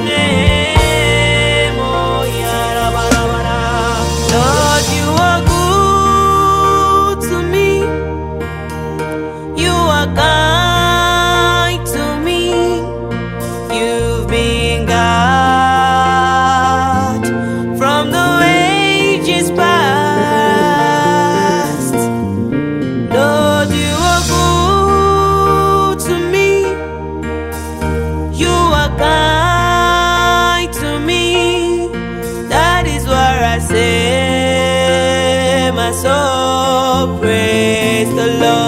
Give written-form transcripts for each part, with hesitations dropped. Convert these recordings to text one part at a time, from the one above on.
name. Oh, Yarabara. Lord, you are good to me. You are kind to me. You've been God from the ages past. Lord, you are good to me. You are kind to me. That is why I say, my soul, praise the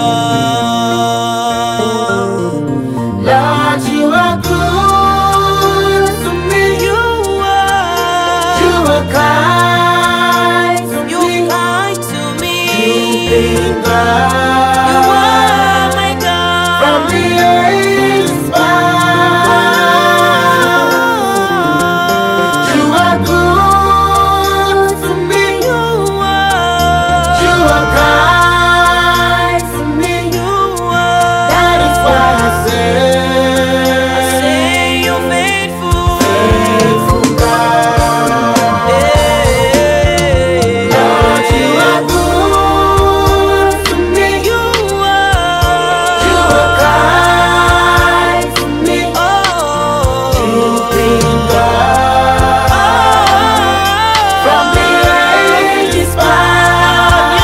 Lord. Lord, you are good to me. You are kind to me. you're kind to me. You've been God. You are my God. From the ages past. You are good to me. You are kind to me. That is why I say, you're faithful. faithful God. Lord, you are good to me. You are kind to me. You've been God from the ages past.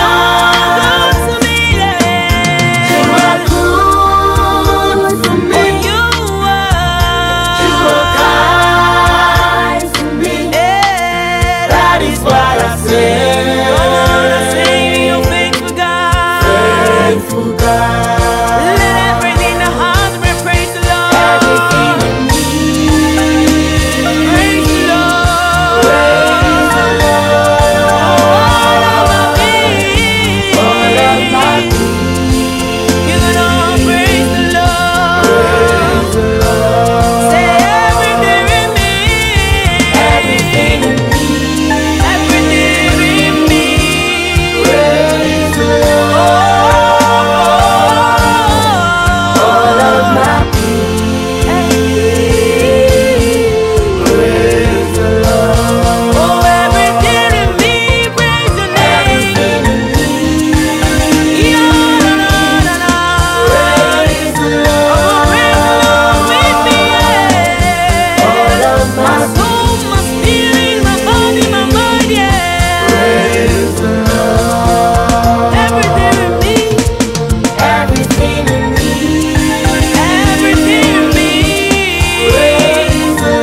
You are good to me. You are kind to me. That is why I say, you're faithful God. faithful God. Let everything in the heart praise the Lord. Everything in me, Praise the Lord. praise the All of my Lord. being. All of my You know, praise the Lord. praise the Lord. Say everything in me. Everything in me, Everything in me. praise the Lord. All of my praise the Lord. Oh, everything in me, praise your name. Everything in me, Yeah, na, na, na, na. praise the Oh, praise the Lord with me, yeah. All of My my soul, my spirit, my body, my mind, yeah. praise the Lord. Everything in me, Everything in me, everything in me. praise the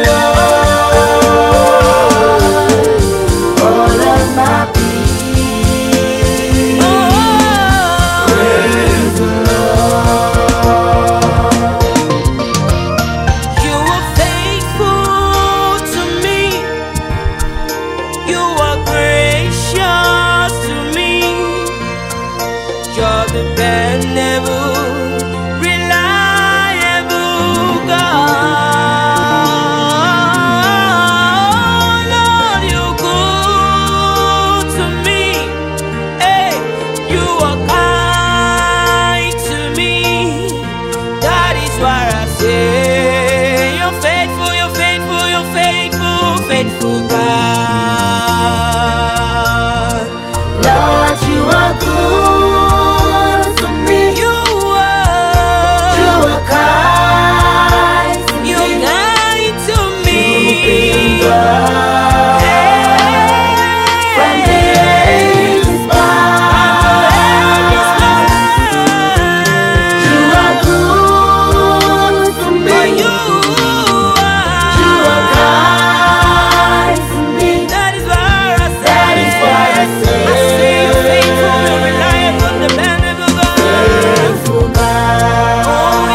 Lord. All of my being, Oh, praise the Lord. you are faithful to me. You are gracious to me. You're dependable, reliable God. Lord, you're good to me. Hey, you are kind to me. That is why I say, you're faithful, you're faithful, you're faithful, faithful God. Lord, you are good to me. You You are, are kind to you're me. kind to You've been me. God from the ages past. You are good to me. You are kind to me. That is why I say, That is why I say, you're faithful, you're reliable, dependable God. faithful Oh, God.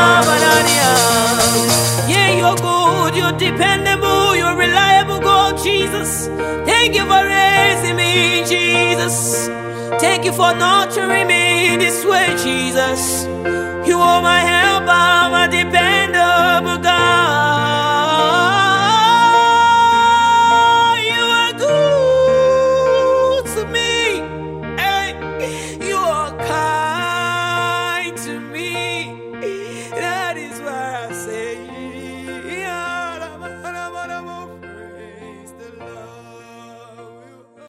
yeah, you're good, you're dependable, you're reliable God, Jesus. Thank you for raising me, Jesus. Thank you for nurturing me this way, Jesus. You are my helper, my dependable God.